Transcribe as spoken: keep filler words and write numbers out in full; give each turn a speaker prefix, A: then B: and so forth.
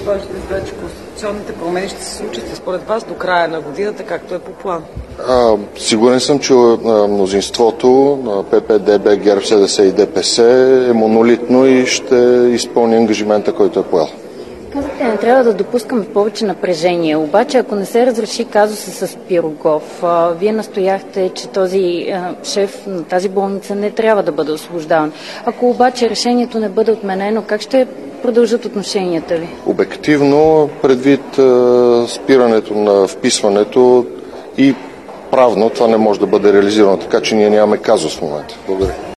A: Това ще значи, че конституционните промени ще се случат според вас до края на годината, както е по план?
B: А, сигурен съм, че а, мнозинството на П П Д Б, ГЕРБ, С Д С и Д П С е монолитно и ще изпълни ангажимента, който е поел.
C: Казахте, не трябва да допускаме повече напрежение. Обаче, ако не се разреши казуса с Пирогов, вие настояхте, че този шеф на тази болница не трябва да бъде освобождаван. Ако обаче решението не бъде отменено, как ще продължат отношенията ви?
B: Обективно, предвид а, спирането на вписването и правно, това не може да бъде реализирано, така че ние нямаме казус в момента. Благодаря.